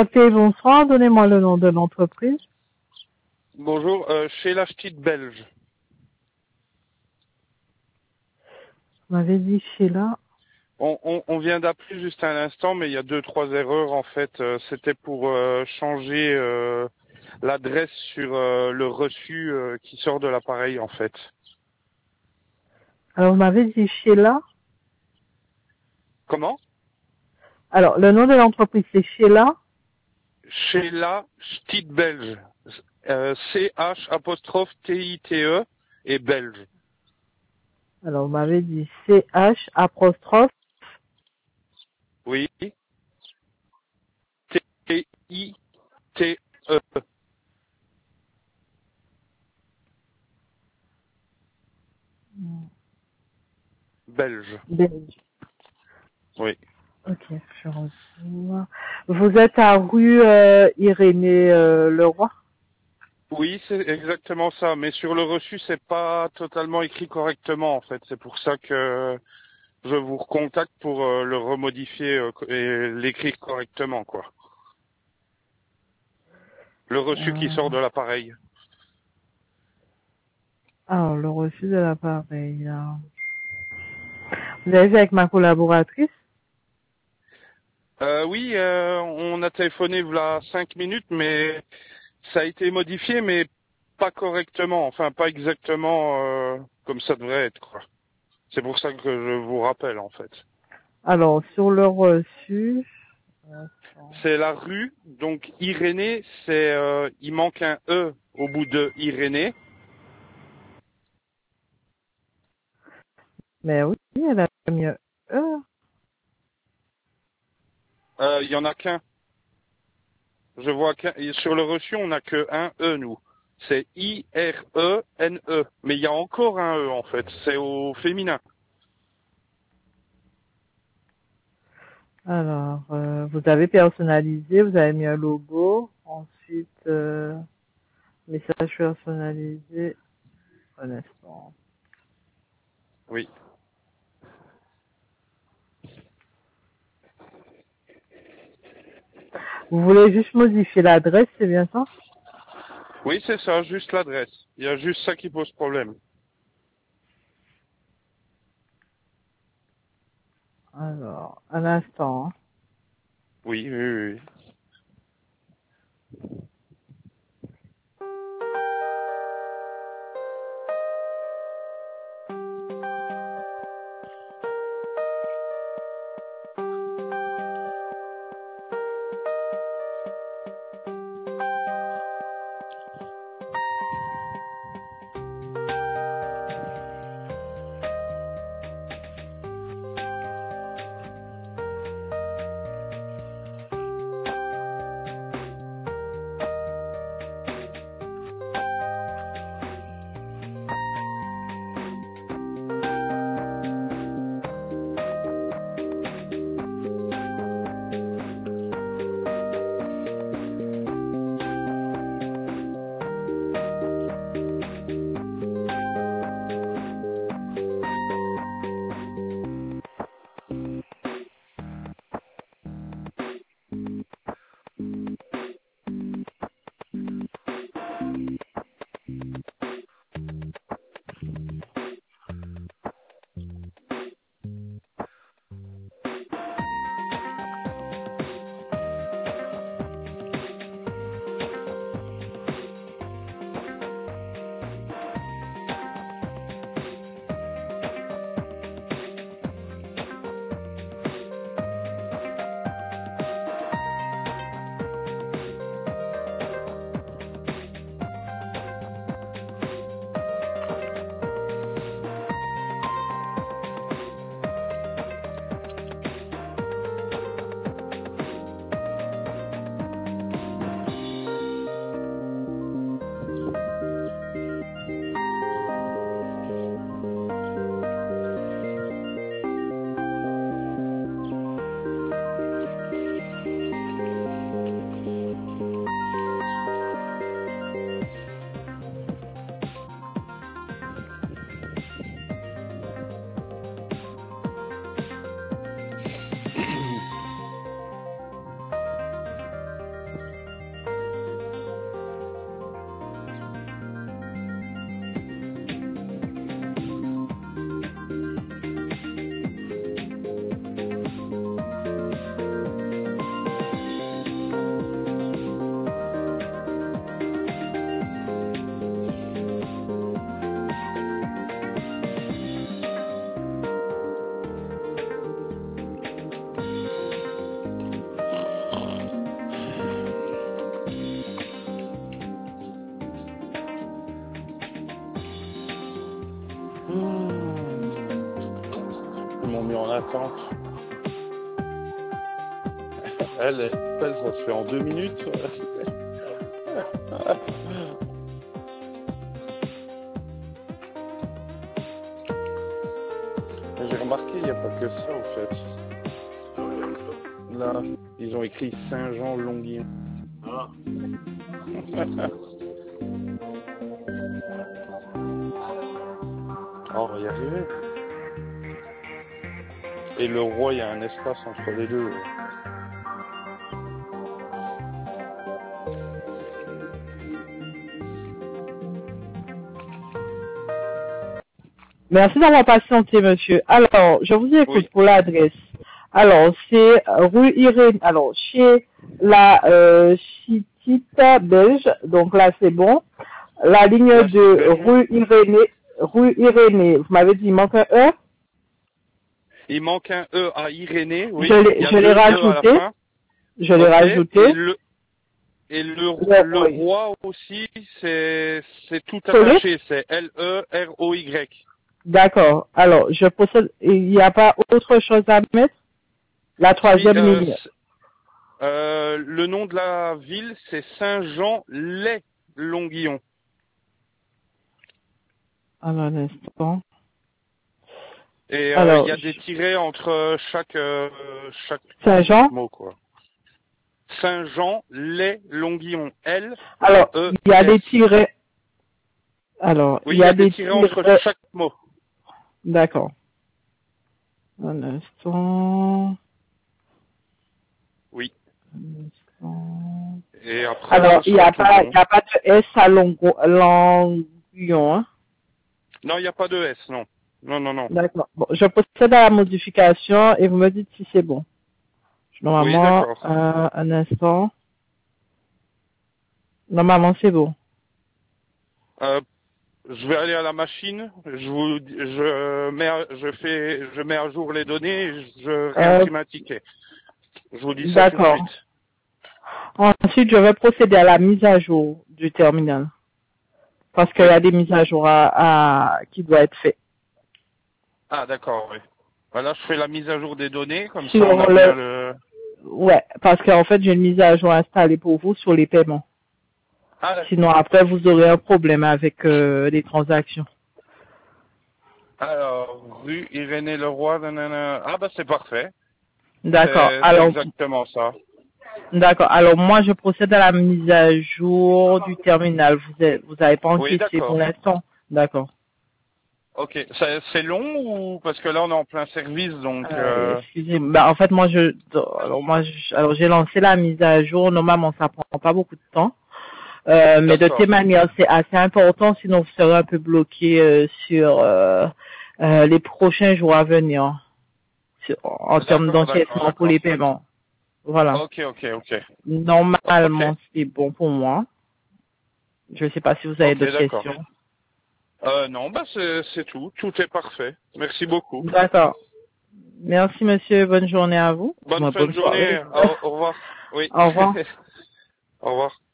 SAP, bonsoir. Donnez-moi le nom de l'entreprise. Bonjour, chez la petite belge. Vous m'avez dit Sheila. On vient d'appeler juste à l'instant, mais il y a 2-3 erreurs en fait. C'était pour changer l'adresse sur le reçu qui sort de l'appareil en fait. Alors, vous m'avez dit Sheila. Comment? Alors, le nom de l'entreprise, c'est Sheila. Chez la petite belge. CH apostrophe TITE et belge. Alors, vous m'avez dit CH apostrophe. Oui. TITE. Belge. Belge. Oui. Ok, je revois. Vous êtes à rue Irénée Leroy. Oui, c'est exactement ça. Mais sur le reçu, c'est pas totalement écrit correctement en fait. C'est pour ça que je vous recontacte pour le remodifier et l'écrire correctement, quoi. Le reçu qui sort de l'appareil. Alors, le reçu de l'appareil. Vous avez vu avec ma collaboratrice? Oui, on a téléphoné il y a 5 minutes, mais ça a été modifié, mais pas correctement. Enfin, pas exactement comme ça devrait être, quoi. C'est pour ça que je vous rappelle, en fait. Alors, sur le reçu. C'est la rue, donc Irénée, c'est il manque un E au bout de Irénée. Mais oui, elle a mis un E. Il y en a qu'un. Je vois qu'un. Et sur le reçu, on n'a que un E, nous. C'est IRENE. Mais il y a encore un E, en fait. C'est au féminin. Alors, vous avez personnalisé, vous avez mis un logo. Ensuite, message personnalisé. Un instant. Oui. Vous voulez juste modifier l'adresse, c'est bien ça? Oui, c'est ça, juste l'adresse. Il y a juste ça qui pose problème. Alors, un instant. Hein. Oui, oui, oui. Oui. m'ont mis en attente. Elle, ça se fait en 2 minutes. J'ai remarqué, il n'y a pas que ça, en fait. Là, ils ont écrit Saint-Jean-Longuillon. Ah. Oh, on va y arriver. Et le roi, il y a un espace entre les deux. Merci d'avoir patienté, monsieur. Alors, je vous écoute Oui. pour l'adresse. Alors, c'est rue Irène, alors, chez la Chitite belge, donc là, c'est bon. La ligne La de Chitite. rue Irénée, vous m'avez dit, il manque un E? Il manque un E à Irénée, oui. Je l'ai Il y a 2 rajouté. E à la fin. Je l'ai Ok. rajouté. Et le Oui. roi aussi, c'est tout Solide. attaché, c'est L-E-R-O-Y. D'accord. Alors, je procède. Il n'y a pas autre chose à mettre? La troisième ligne. Le nom de la ville, c'est Saint-Jean-les-Longuillon. Alors, un instant. Et Alors, il y a des tirets entre chaque Saint-Jean. mot, quoi. Saint-Jean-les-Longuillon. L. Alors, E. il y a S. des tirets. Alors, Oui, il y a des tirets entre chaque mot. D'accord. Un instant. Oui. Un instant. Et après, Alors, ce il n'y sera a tout pas, bon. il y a pas de S à Longuillon, hein? Non, il n'y a pas de S, non. Non. D'accord. Bon, je procède à la modification et vous me dites si c'est bon. Oui, Normalement, d'accord. un instant. Normalement, c'est bon. Je vais aller à la machine. Je mets à jour les données. Et je réimprime un ticket. Je vous dis ça tout de D'accord. suite. Ensuite, je vais procéder à la mise à jour du terminal. Parce qu'il y a des mises à jour qui doivent être faites. Ah, d'accord, oui. Voilà, je fais la mise à jour des données, comme ça Sur on a bien le... Ouais, parce qu'en fait, j'ai une mise à jour installée pour vous sur les paiements. Ah, d'accord. Sinon, après, vous aurez un problème avec les transactions. Alors, rue Irénée Leroy, nanana. Ah, bah c'est parfait. D'accord. C'est Alors, exactement ça. d'accord. Alors, moi, je procède à la mise à jour du terminal. Vous avez pas Oui, encaissé pour d'accord. l'instant. D'accord. Ok, c'est long ou... Parce que là, on est en plein service, donc... Excusez-moi. Bah, en fait, alors j'ai lancé la mise à jour. Normalement, ça prend pas beaucoup de temps. Mais de D'accord. toute manière, c'est assez important, sinon vous serez un peu bloqué sur les prochains jours à venir en termes D'accord, d'encaissement pour les paiements. Voilà. Ok. Normalement, c'est bon pour moi. Je ne sais pas si vous avez Ok, d'autres d'accord. questions. Non, bah c'est tout. Tout est parfait. Merci beaucoup. D'accord. Merci, monsieur. Bonne journée à vous. Bonne fin de Bonne soirée. journée. Au revoir. Oui. Au revoir. Au revoir.